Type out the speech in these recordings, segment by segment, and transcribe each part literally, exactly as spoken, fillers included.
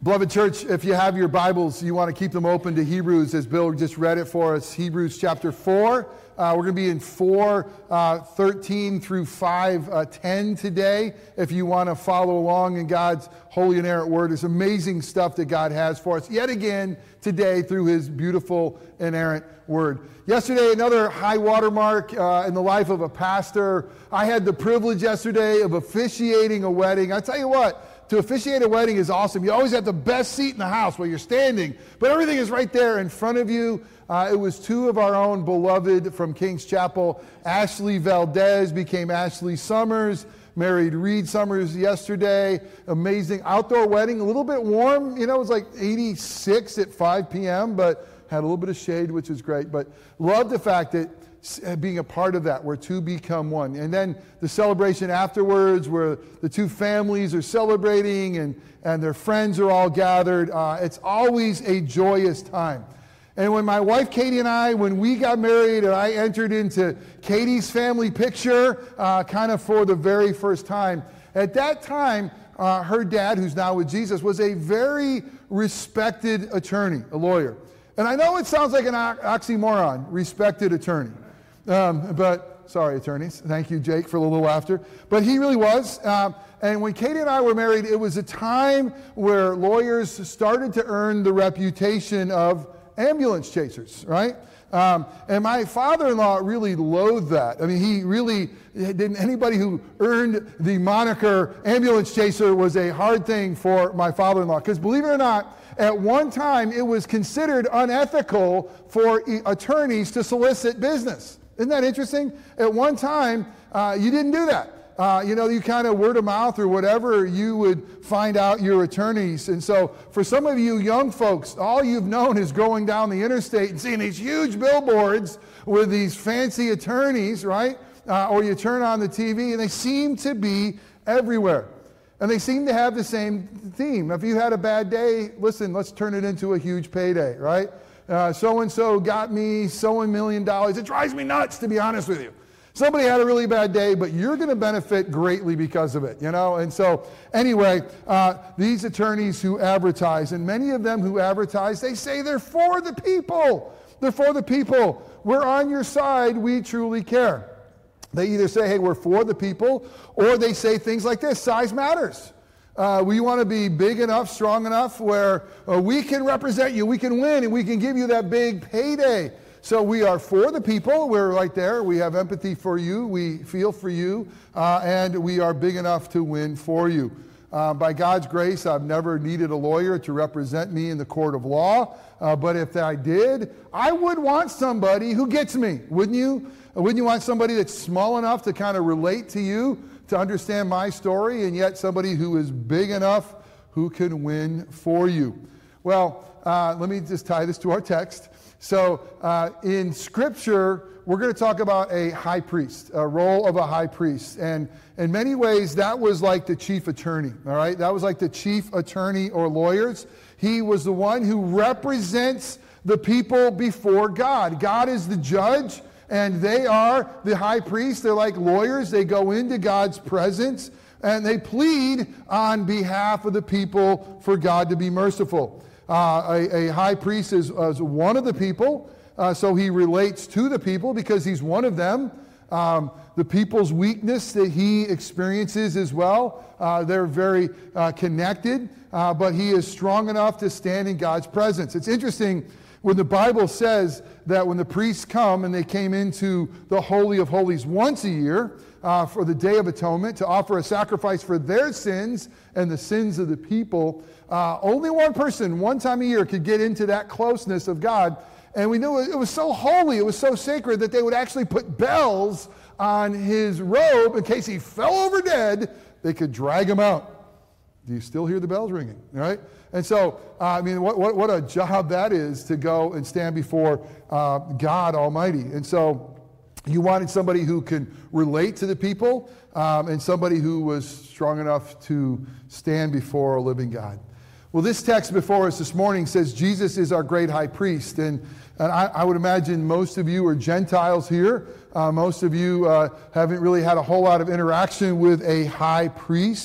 Beloved church, if you have your Bibles, you want to keep them open to Hebrews, as Bill just read it for us. Hebrews chapter four. Uh, we're going to be in four, uh, thirteen through five, uh, ten today. If you want to follow along in God's holy inerrant word, it's amazing stuff that God has for us yet again today through his beautiful inerrant word. Yesterday, another high watermark uh, in the life of a pastor. I had the privilege yesterday of officiating a wedding. I tell you what, to officiate a wedding is awesome. You always have the best seat in the house where you're standing, but everything is right there in front of you. Uh, it was two of our own beloved from King's Chapel. Ashley Valdez became Ashley Summers, married Reed Summers yesterday. Amazing outdoor wedding, a little bit warm. You know, it was like eighty-six at five p.m., but had a little bit of shade, which is great. But love the fact that being a part of that, where two become one. And then the celebration afterwards, where the two families are celebrating and, and their friends are all gathered. Uh, it's always a joyous time. And when my wife Katie and I, when we got married and I entered into Katie's family picture, uh, kind of for the very first time, at that time, uh, her dad, who's now with Jesus, was a very respected attorney, a lawyer. And I know it sounds like an oxymoron, respected attorney. Um, but, sorry, attorneys. Thank you, Jake, for a little laughter. But he really was. Um, and when Katie and I were married, it was a time where lawyers started to earn the reputation of ambulance chasers, right? Um, and my father-in-law really loathed that. I mean, he really didn't, anybody who earned the moniker ambulance chaser was a hard thing for my father-in-law. Because believe it or not, at one time, it was considered unethical for attorneys to solicit business. Isn't that interesting? At one time, uh, you didn't do that. Uh, you know, you kind of word of mouth or whatever, you would find out your attorneys. And so for some of you young folks, all you've known is going down the interstate and seeing these huge billboards with these fancy attorneys, right? Uh, or you turn on the T V and they seem to be everywhere. And they seem to have the same theme. If you had a bad day, listen, let's turn it into a huge payday, right? Uh, so-and-so got me so-and million dollars. It drives me nuts, to be honest with you. Somebody had a really bad day, but you're going to benefit greatly because of it, you know? And so, anyway, uh, these attorneys who advertise, and many of them who advertise, they say they're for the people. They're for the people. We're on your side. We truly care. They either say, hey, we're for the people, or they say things like this: size matters. Uh, we want to be big enough, strong enough, where uh, we can represent you, we can win, and we can give you that big payday. So we are for the people. We're right there. We have empathy for you. We feel for you. Uh, and we are big enough to win for you. Uh, by God's grace, I've never needed a lawyer to represent me in the court of law. Uh, but if I did, I would want somebody who gets me, wouldn't you? Wouldn't you want somebody that's small enough to kind of relate to you, to understand my story, and yet somebody who is big enough who can win for you? Well, uh, let me just tie this to our text. So uh, in Scripture, we're going to talk about a high priest, a role of a high priest. And in many ways, that was like the chief attorney, all right? That was like the chief attorney or lawyers. He was the one who represents the people before God. God is the judge, and they are the high priest. They're like lawyers. They go into God's presence, and they plead on behalf of the people for God to be merciful. Uh, a, a high priest is, is one of the people, uh, so he relates to the people because he's one of them. Um, the people's weakness that he experiences as well, uh, they're very uh, connected, uh, but he is strong enough to stand in God's presence. It's interesting when the Bible says that when the priests come, and they came into the Holy of Holies once a year uh, for the Day of Atonement to offer a sacrifice for their sins and the sins of the people, uh, only one person, one time a year, could get into that closeness of God. And we knew it was so holy, it was so sacred, that they would actually put bells on his robe in case he fell over dead. They could drag him out. Do you still hear the bells ringing? All right? And so, uh, I mean, what, what, what a job that is to go and stand before uh, God Almighty. And so you wanted somebody who can relate to the people um, and somebody who was strong enough to stand before a living God. Well, this text before us this morning says Jesus is our great high priest. And, and I, I would imagine most of you are Gentiles here. Uh, most of you uh, haven't really had a whole lot of interaction with a high priest.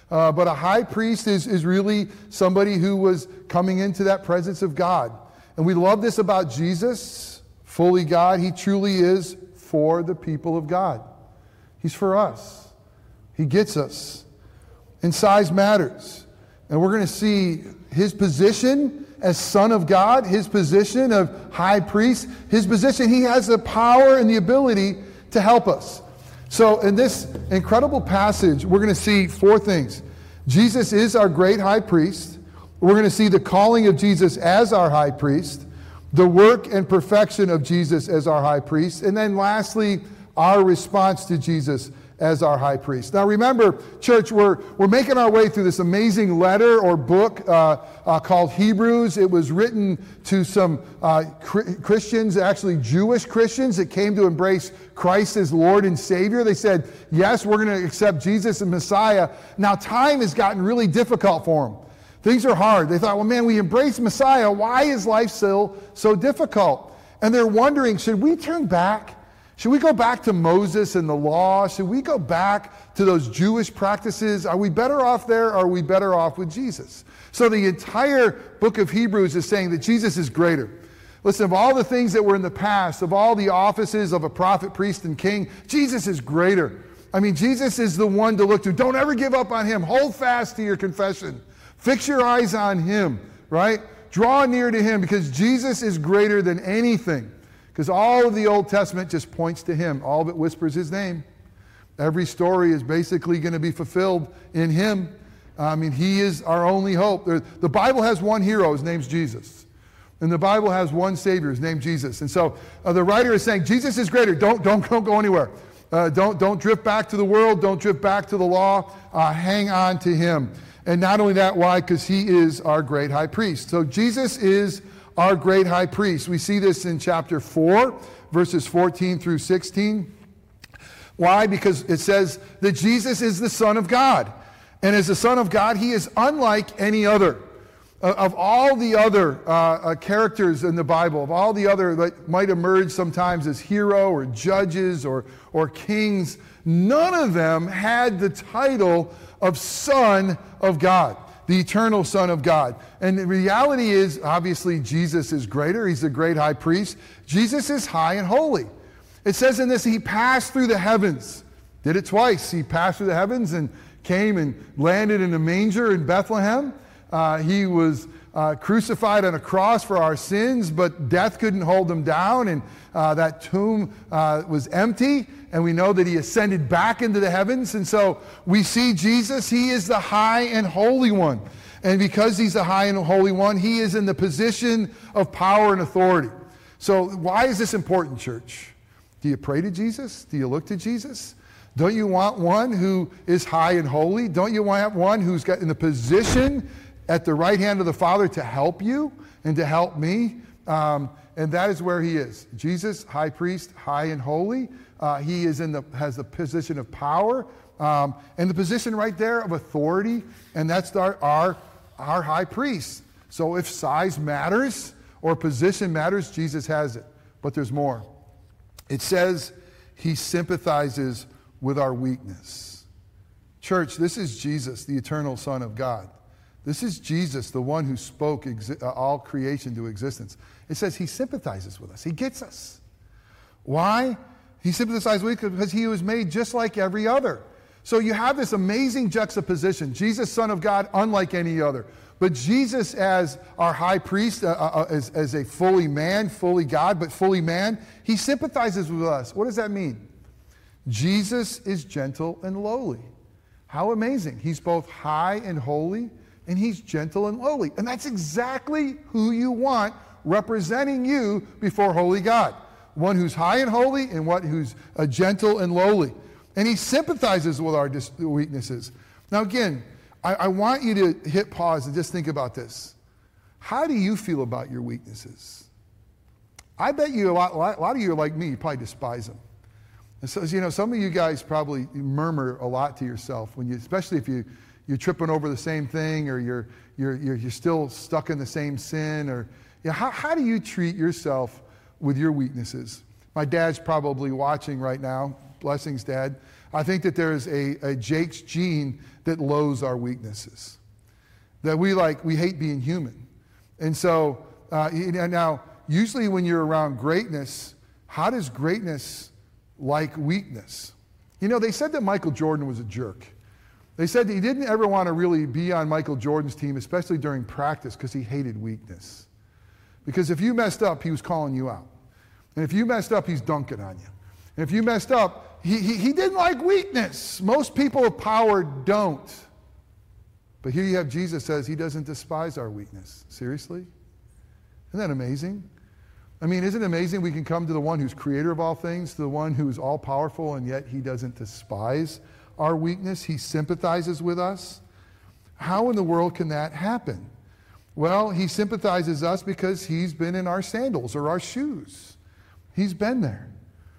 Uh, but a high priest is, is really somebody who was coming into that presence of God. And we love this about Jesus, fully God. He truly is for the people of God. He's for us. He gets us. And size matters. And we're going to see his position as Son of God, his position of high priest, his position, he has the power and the ability to help us. So in this incredible passage, we're going to see four things. Jesus is our great high priest. We're going to see the calling of Jesus as our high priest, the work and perfection of Jesus as our high priest, and then lastly, our response to Jesus as our high priest. Now remember, church, we're, we're making our way through this amazing letter or book uh, uh, called Hebrews. It was written to some uh, Christians, actually Jewish Christians, that came to embrace Christ as Lord and Savior. They said, yes, we're going to accept Jesus as Messiah. Now time has gotten really difficult for them. Things are hard. They thought, well, man, we embrace Messiah. Why is life still so difficult? And they're wondering, should we turn back? Should we go back to Moses and the law? Should we go back to those Jewish practices? Are we better off there, or are we better off with Jesus? So the entire book of Hebrews is saying that Jesus is greater. Listen, of all the things that were in the past, of all the offices of a prophet, priest, and king, Jesus is greater. I mean, Jesus is the one to look to. Don't ever give up on him. Hold fast to your confession. Fix your eyes on him, right? Draw near to him, because Jesus is greater than anything. Because all of the Old Testament just points to him. All of it whispers his name. Every story is basically going to be fulfilled in him. I mean, he is our only hope. The Bible has one hero. His name's Jesus. And the Bible has one Savior. His name's Jesus. And so uh, the writer is saying, Jesus is greater. Don't, don't, don't go anywhere. Uh, don't, don't drift back to the world. Don't drift back to the law. Uh, hang on to him. And not only that, why? Because he is our great high priest. So Jesus is our great high priest. We see this in chapter four, verses fourteen through sixteen. Why? Because it says that Jesus is the Son of God. And as the Son of God, he is unlike any other. Uh, of all the other uh, uh, characters in the Bible, of all the other that might emerge sometimes as hero or judges or, or kings, none of them had the title of Son of God, the eternal Son of God. And the reality is, obviously, Jesus is greater. He's the great high priest. Jesus is high and holy. It says in this, he passed through the heavens. Did it twice. He passed through the heavens and came and landed in a manger in Bethlehem. Uh, he was uh, crucified on a cross for our sins, but death couldn't hold him down, and uh, that tomb uh, was empty, and we know that he ascended back into the heavens. And so we see Jesus, he is the high and holy one. And because he's the high and holy one, he is in the position of power and authority. So why is this important, church? Do you pray to Jesus? Do you look to Jesus? Don't you want one who is high and holy? Don't you want one who's got in the position at the right hand of the Father to help you and to help me? Um, and that is where he is. Jesus, high priest, high and holy. Uh, he is in the has the position of power um, and the position right there of authority, and that's our, our our high priest. So if size matters or position matters, Jesus has it. But there's more. It says he sympathizes with our weakness. Church, this is Jesus, the eternal Son of God. This is Jesus, the one who spoke exi- uh, all creation to existence. It says he sympathizes with us. He gets us. Why? He sympathizes with us because he was made just like every other. So you have this amazing juxtaposition. Jesus, Son of God, unlike any other. But Jesus as our high priest, uh, uh, as, as a fully man, fully God, but fully man, he sympathizes with us. What does that mean? Jesus is gentle and lowly. How amazing. He's both high and holy, and he's gentle and lowly. And that's exactly who you want representing you before holy God. One who's high and holy and one who's uh, gentle and lowly. And he sympathizes with our dis- weaknesses. Now again, I, I want you to hit pause and just think about this. How do you feel about your weaknesses? I bet you a lot, a lot of you are like me, you probably despise them. And so, you know, some of you guys probably murmur a lot to yourself, when you, especially if you, you're tripping over the same thing, or you're, you're, you're, you're still stuck in the same sin, or you know, how, how do you treat yourself with your weaknesses? My dad's probably watching right now. Blessings, Dad. I think that there is a, a Jake's gene that loathes our weaknesses. That we like, we hate being human. And so, uh, now, usually when you're around greatness, how does greatness like weakness? You know, they said that Michael Jordan was a jerk. They said that he didn't ever want to really be on Michael Jordan's team, especially during practice, because he hated weakness. Because if you messed up, he was calling you out. And if you messed up, he's dunking on you. And if you messed up, he, he, he didn't like weakness. Most people of power don't. But here you have Jesus says he doesn't despise our weakness. Seriously? Isn't that amazing? I mean, isn't it amazing we can come to the one who's creator of all things, to the one who is all-powerful, and yet he doesn't despise our weakness? He sympathizes with us. How in the world can that happen? Well, he sympathizes us because he's been in our sandals or our shoes. He's been there.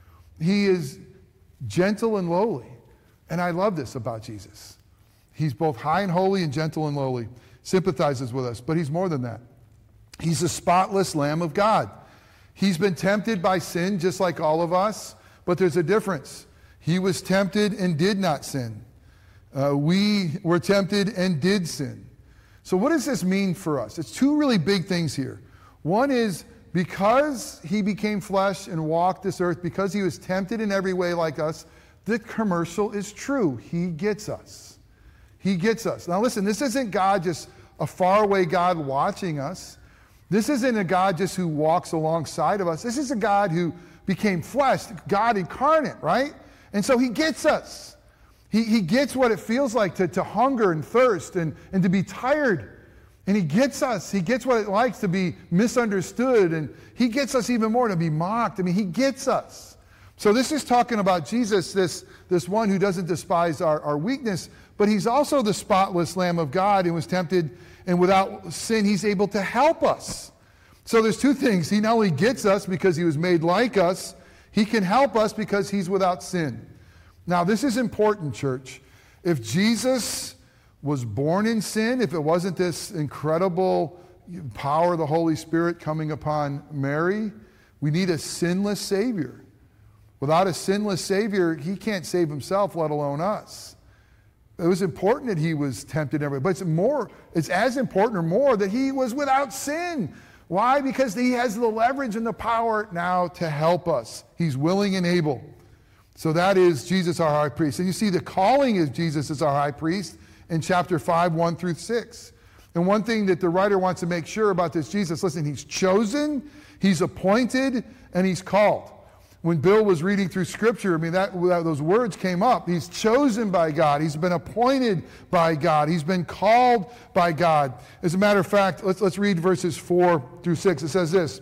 He is gentle and lowly. And I love this about Jesus. He's both high and holy and gentle and lowly. Sympathizes with us. But he's more than that. He's a spotless Lamb of God. He's been tempted by sin just like all of us. But there's a difference. He was tempted and did not sin. Uh, we were tempted and did sin. So what does this mean for us? It's two really big things here. One is because he became flesh and walked this earth, because he was tempted in every way like us, the commercial is true. He gets us. He gets us. Now listen, this isn't God just a faraway God watching us. This isn't a God just who walks alongside of us. This is a God who became flesh, God incarnate, right? And so he gets us. He, he gets what it feels like to, to hunger and thirst and, and to be tired. And he gets us. He gets what it likes to be misunderstood. And he gets us even more to be mocked. I mean, he gets us. So this is talking about Jesus, this, this one who doesn't despise our, our weakness, but he's also the spotless Lamb of God who was tempted, and without sin, he's able to help us. So there's two things. He not only gets us because he was made like us, he can help us because he's without sin. Now, this is important, church. If Jesus was born in sin, if it wasn't this incredible power of the Holy Spirit coming upon Mary, we need a sinless Savior. Without a sinless Savior, he can't save himself, let alone us. It was important that he was tempted every way, but it's more, it's as important or more that he was without sin. Why? Because he has the leverage and the power now to help us. He's willing and able. So that is Jesus, our high priest. And you see the calling of Jesus as our high priest in chapter five, one through six. And one thing that the writer wants to make sure about this Jesus, listen, he's chosen, he's appointed, and he's called. When Bill was reading through Scripture, I mean, that, that those words came up. He's chosen by God. He's been appointed by God. He's been called by God. As a matter of fact, let's, let's read verses four through six. It says this,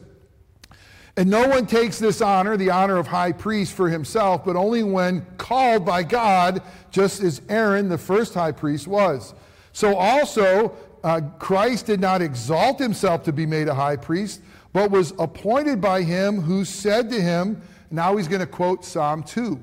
"And no one takes this honor, the honor of high priest, for himself, but only when called by God, just as Aaron, the first high priest, was. So also uh, Christ did not exalt himself to be made a high priest, but was appointed by him who said to him," now he's going to quote Psalm two,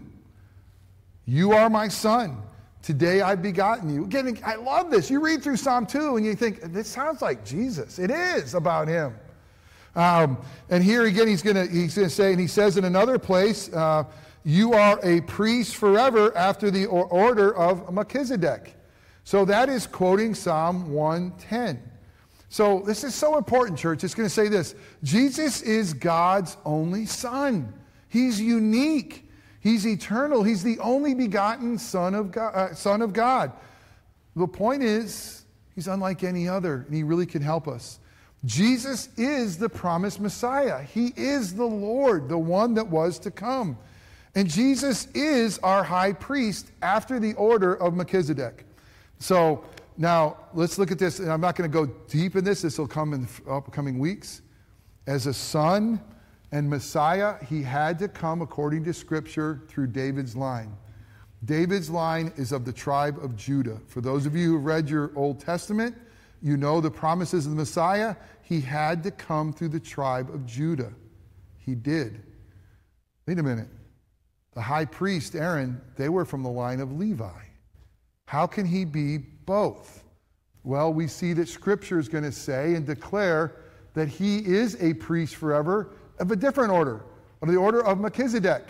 "You are my son. Today I've begotten you." Again, I love this. You read through Psalm two and you think, this sounds like Jesus. It is about him. Um, and here again, he's going to he's going to say, and he says in another place, uh, "You are a priest forever after the order of Melchizedek." So that is quoting Psalm one ten. So this is so important, church. It's going to say this: Jesus is God's only son. He's unique. He's eternal. He's the only begotten Son of God. Uh, son of God. The point is, he's unlike any other, and he really can help us. Jesus is the promised Messiah. He is the Lord, the one that was to come. And Jesus is our high priest after the order of Melchizedek. So now let's look at this, and I'm not going to go deep in this. This will come in the upcoming weeks. As a son and Messiah, he had to come according to Scripture through David's line. David's line is of the tribe of Judah. For those of you who read your Old Testament, you know the promises of the Messiah. He had to come through the tribe of Judah. He did. Wait a minute. The high priest, Aaron, they were from the line of Levi. How can he be both? Well, we see that Scripture is going to say and declare that he is a priest forever of a different order, of the order of Melchizedek.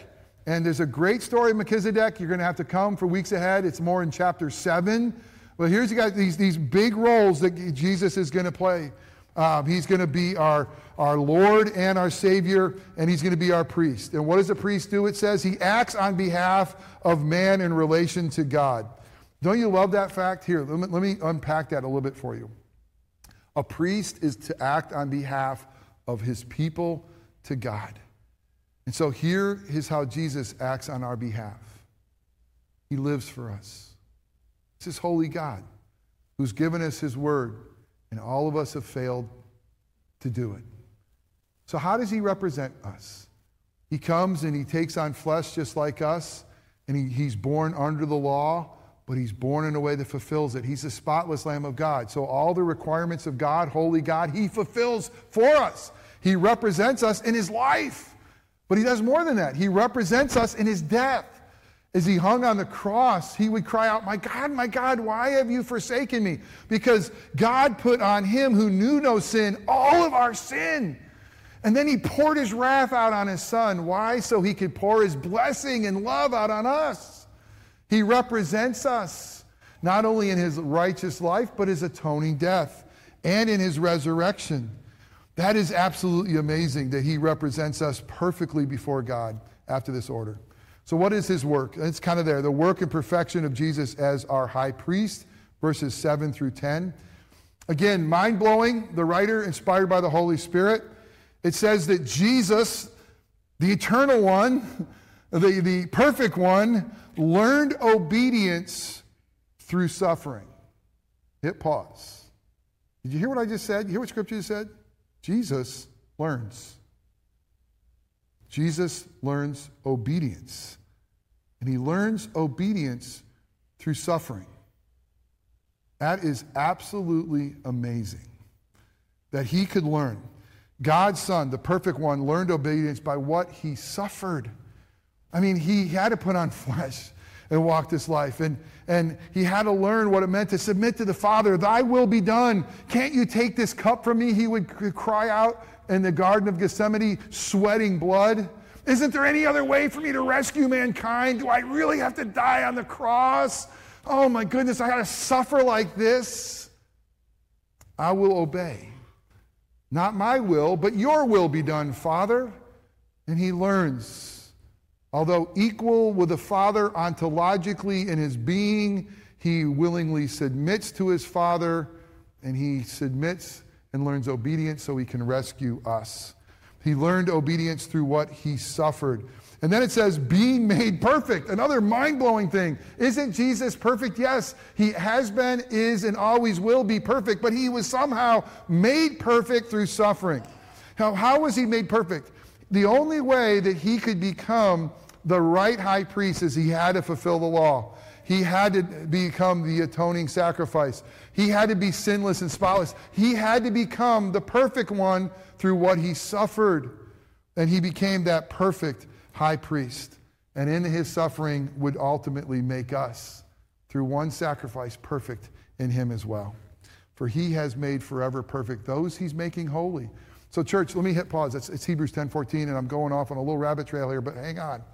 And there's a great story of Melchizedek. You're going to have to come for weeks ahead. It's more in chapter seven. But here's you got these, these big roles that Jesus is going to play. Um, he's going to be our, our Lord and our Savior, and he's going to be our priest. And what does a priest do? It says he acts on behalf of man in relation to God. Don't you love that fact? Here, let me, let me unpack that a little bit for you. A priest is to act on behalf of his people to God. And so here is how Jesus acts on our behalf. He lives for us. It's this holy God who's given us his word, and all of us have failed to do it. So how does he represent us? He comes and he takes on flesh just like us, and he, he's born under the law, but he's born in a way that fulfills it. He's the spotless Lamb of God. So all the requirements of God, holy God, he fulfills for us. He represents us in his life. But he does more than that. He represents us in his death. As he hung on the cross, he would cry out, "My God, my God, why have you forsaken me?" Because God put on him who knew no sin all of our sin. And then he poured his wrath out on his son. Why? So he could pour his blessing and love out on us. He represents us, not only in his righteous life, but his atoning death and in his resurrection. That is absolutely amazing that he represents us perfectly before God after this order. So what is his work? It's kind of there. The work and perfection of Jesus as our high priest, verses seven through ten. Again, mind-blowing. The writer, inspired by the Holy Spirit. It says that Jesus, the eternal one, the, the perfect one, learned obedience through suffering. Hit pause. Did you hear what I just said? You hear what Scripture just said? Jesus learns. Jesus learns obedience. And he learns obedience through suffering. That is absolutely amazing that he could learn. God's Son, the perfect one, learned obedience by what he suffered. I mean, he had to put on flesh and walk this life. And, and he had to learn what it meant to submit to the Father. Thy will be done. Can't you take this cup from me? He would cry out in the Garden of Gethsemane, sweating blood. Isn't there any other way for me to rescue mankind? Do I really have to die on the cross? Oh my goodness, I got to suffer like this. I will obey. Not my will, but your will be done, Father. And he learns. Although equal with the Father ontologically in his being, he willingly submits to his Father, and he submits and learns obedience so he can rescue us. He learned obedience through what he suffered. And then it says, being made perfect. Another mind-blowing thing. Isn't Jesus perfect? Yes, he has been, is, and always will be perfect, but he was somehow made perfect through suffering. How, how was he made perfect? The only way that he could become the right high priest is he had to fulfill the law. He had to become the atoning sacrifice. He had to be sinless and spotless. He had to become the perfect one through what he suffered. And he became that perfect high priest. And in his suffering would ultimately make us, through one sacrifice, perfect in him as well. For he has made forever perfect those he's making holy. So church, let me hit pause. It's, it's Hebrews ten fourteen, and I'm going off on a little rabbit trail here, but hang on.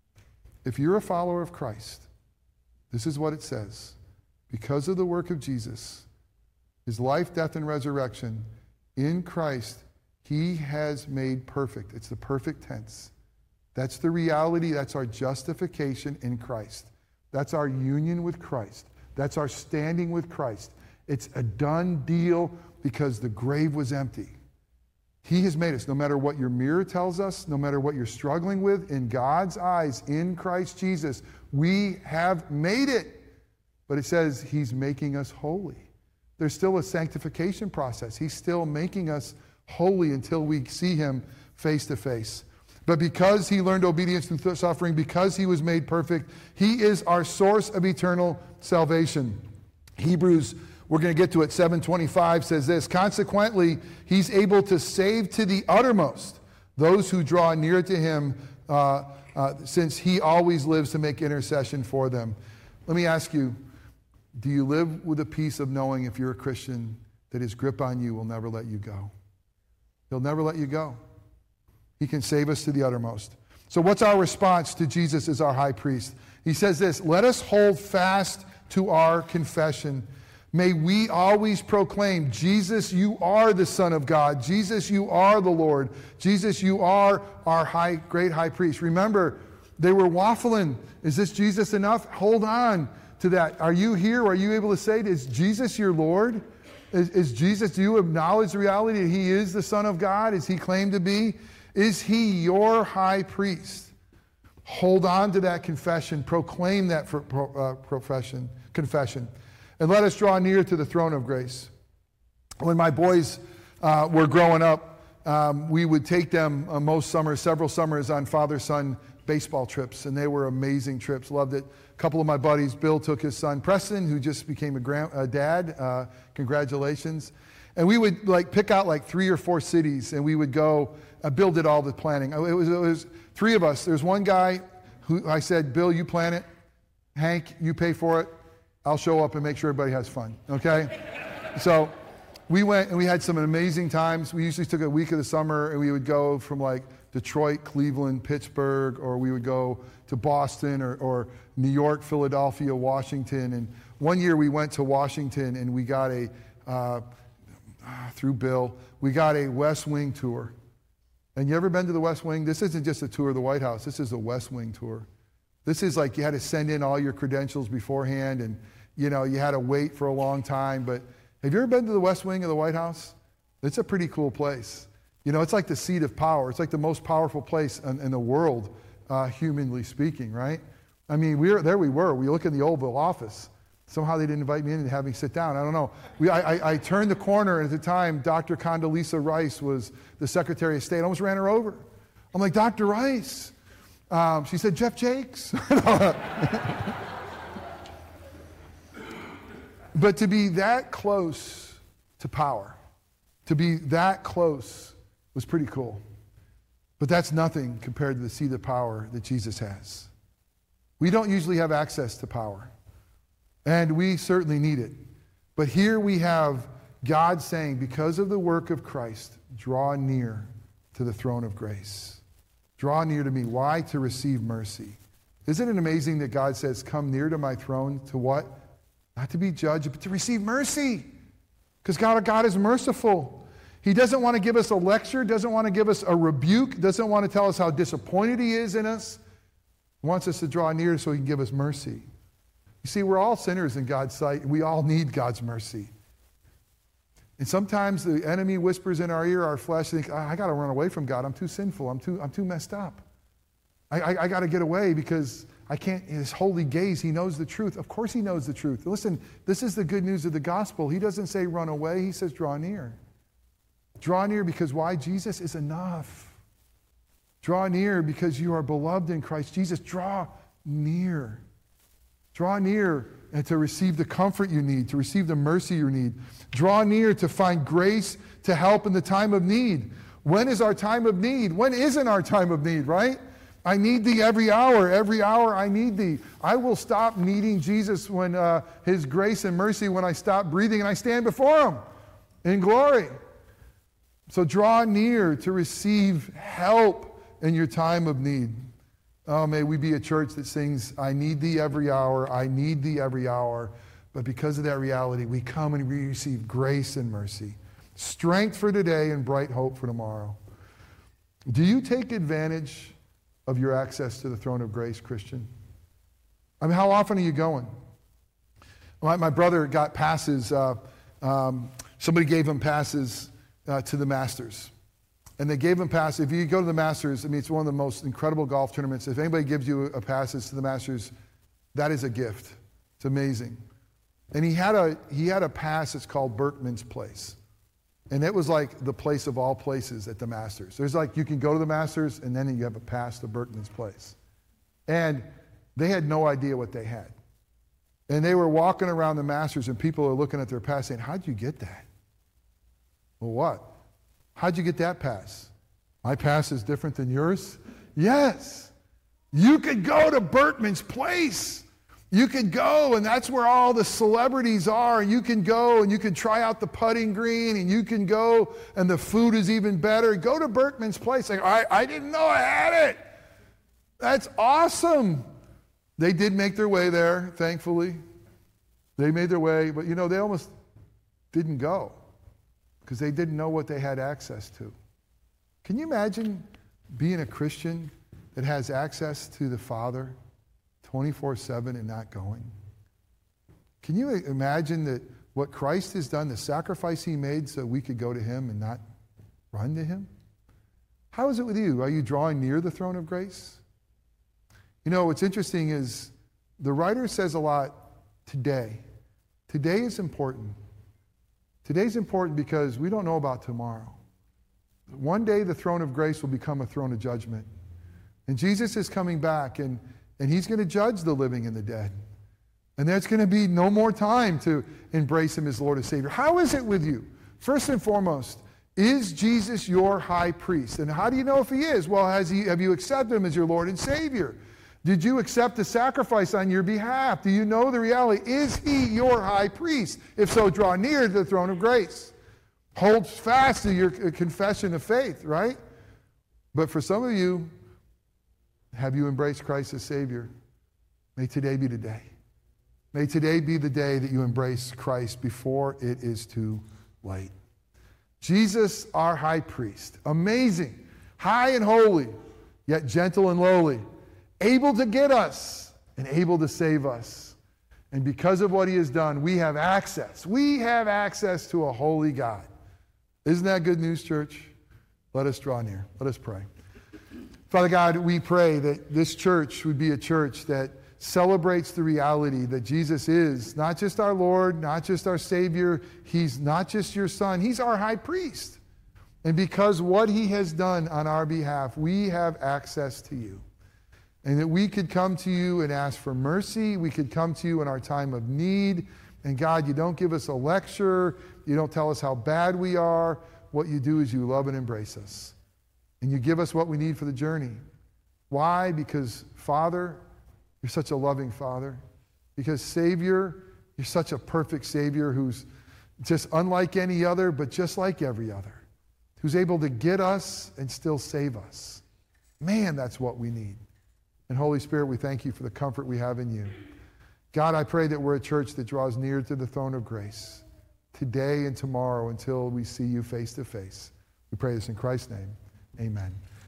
If you're a follower of Christ, this is what it says. Because of the work of Jesus, his life, death, and resurrection, in Christ, he has made perfect. It's the perfect tense. That's the reality. That's our justification in Christ. That's our union with Christ. That's our standing with Christ. It's a done deal because the grave was empty. He has made us, no matter what your mirror tells us, no matter what you're struggling with, in God's eyes, in Christ Jesus, we have made it. But it says he's making us holy. There's still a sanctification process. He's still making us holy until we see him face to face. But because he learned obedience through suffering, because he was made perfect, he is our source of eternal salvation. Hebrews, we're going to get to it, seven twenty-five says this, consequently, he's able to save to the uttermost those who draw near to him, uh, uh, since he always lives to make intercession for them. Let me ask you, do you live with a peace of knowing, if you're a Christian, that his grip on you will never let you go? He'll never let you go. He can save us to the uttermost. So what's our response to Jesus as our high priest? He says this, let us hold fast to our confession. May we always proclaim, Jesus, you are the Son of God. Jesus, you are the Lord. Jesus, you are our high, great high priest. Remember, they were waffling. Is this Jesus enough? Hold on to that. Are you here? Are you able to say, is Jesus your Lord? Is, is Jesus, do you acknowledge the reality that he is the Son of God? Is he claimed to be? Is he your high priest? Hold on to that confession. Proclaim that for, uh, profession, confession. And let us draw near to the throne of grace. When my boys uh, were growing up, um, we would take them uh, most summers, several summers on father-son baseball trips, and they were amazing trips. Loved it. A couple of my buddies, Bill took his son Preston, who just became a grand, uh, dad. Uh, congratulations. And we would like pick out like three or four cities, and we would go. Uh, Bill did all the planning. It was, it was three of us. There's one guy who I said, Bill, you plan it. Hank, you pay for it. I'll show up and make sure everybody has fun, okay? So we went and we had some amazing times. We usually took a week of the summer and we would go from like Detroit, Cleveland, Pittsburgh, or we would go to Boston or, or New York, Philadelphia, Washington. And one year we went to Washington and we got a, uh, through Bill, we got a West Wing tour. And you ever been to the West Wing? This isn't just a tour of the White House. This is a West Wing tour. This is like you had to send in all your credentials beforehand, and you know you had to wait for a long time. But have you ever been to the West Wing of the White House? It's a pretty cool place. You know, it's like the seat of power. It's like the most powerful place in, in the world, uh, humanly speaking, right? I mean, we were, there we were. We look in the Oval Office. Somehow they didn't invite me in and have me sit down. I don't know. We, I, I, I turned the corner, and at the time, Doctor Condoleezza Rice was the Secretary of State. I almost ran her over. I'm like, Doctor Rice. Um, she said, Jeff Jakes. But to be that close to power, to be that close was pretty cool. But that's nothing compared to the seat of power that Jesus has. We don't usually have access to power. And we certainly need it. But here we have God saying, because of the work of Christ, draw near to the throne of grace. Draw near to me. Why? To receive mercy. Isn't it amazing that God says, come near to my throne to what? Not to be judged, but to receive mercy. Because God, God is merciful. He doesn't want to give us a lecture, doesn't want to give us a rebuke, doesn't want to tell us how disappointed he is in us. He wants us to draw near so he can give us mercy. You see, we're all sinners in God's sight. We all need God's mercy. And sometimes the enemy whispers in our ear, our flesh, think, oh, I got to run away from God. I'm too sinful. I'm too, I'm too messed up. I, I, I got to get away because I can't, his holy gaze, he knows the truth. Of course he knows the truth. Listen, this is the good news of the gospel. He doesn't say run away. He says draw near. Draw near because why? Jesus is enough. Draw near because you are beloved in Christ Jesus. Draw near. Draw near and to receive the comfort you need, to receive the mercy you need. Draw near to find grace to help in the time of need. When is our time of need? When isn't our time of need, right? I need thee every hour. Every hour I need thee. I will stop needing Jesus when uh, his grace and mercy when I stop breathing and I stand before him in glory. So draw near to receive help in your time of need. Oh, may we be a church that sings, I need thee every hour, I need thee every hour. But because of that reality, we come and we receive grace and mercy, strength for today and bright hope for tomorrow. Do you take advantage of your access to the throne of grace, Christian? I mean, how often are you going? My, my brother got passes. Uh, um, somebody gave him passes uh, to the Masters. And they gave him passes. If you go to the Masters, I mean, it's one of the most incredible golf tournaments. If anybody gives you a passes to the Masters, that is a gift. It's amazing. And he had a he had a pass that's called Berkman's Place. And it was like the place of all places at the Masters. There's like, you can go to the Masters, and then you have a pass to Berkman's Place. And they had no idea what they had. And they were walking around the Masters, and people are looking at their pass saying, how'd you get that? Well, what? How'd you get that pass? My pass is different than yours? Yes. You could go to Berkman's Place. You could go, and that's where all the celebrities are. And you can go, and you can try out the putting green, and you can go, and the food is even better. Go to Berkman's Place. Like, I, I didn't know I had it. That's awesome. They did make their way there, thankfully. They made their way, but you know, they almost didn't go because they didn't know what they had access to. Can you imagine being a Christian that has access to the Father twenty-four seven and not going? Can you imagine that what Christ has done, the sacrifice he made so we could go to him and not run to him? How is it with you? Are you drawing near the throne of grace? You know, what's interesting is the writer says a lot today. Today is important. Today's important because we don't know about tomorrow. One day the throne of grace will become a throne of judgment. And Jesus is coming back, and, and he's going to judge the living and the dead. And there's going to be no more time to embrace him as Lord and Savior. How is it with you? First and foremost, is Jesus your high priest? And how do you know if he is? Well, has he, have you accepted him as your Lord and Savior? Did you accept the sacrifice on your behalf? Do you know the reality? Is he your high priest? If so, draw near to the throne of grace. Hold fast to your confession of faith, right? But for some of you, have you embraced Christ as Savior? May today be the day. May today be the day that you embrace Christ before it is too late. Jesus, our high priest, amazing, high and holy, yet gentle and lowly, able to get us and able to save us. And because of what he has done, we have access. We have access to a holy God. Isn't that good news, church? Let us draw near. Let us pray. Father God, we pray that this church would be a church that celebrates the reality that Jesus is not just our Lord, not just our Savior. He's not just your Son. He's our high priest. And because what he has done on our behalf, we have access to you. And that we could come to you and ask for mercy. We could come to you in our time of need. And God, you don't give us a lecture. You don't tell us how bad we are. What you do is you love and embrace us. And you give us what we need for the journey. Why? Because, Father, you're such a loving Father. Because, Savior, you're such a perfect Savior who's just unlike any other, but just like every other. Who's able to get us and still save us. Man, that's what we need. And Holy Spirit, we thank you for the comfort we have in you. God, I pray that we're a church that draws near to the throne of grace today and tomorrow until we see you face to face. We pray this in Christ's name. Amen.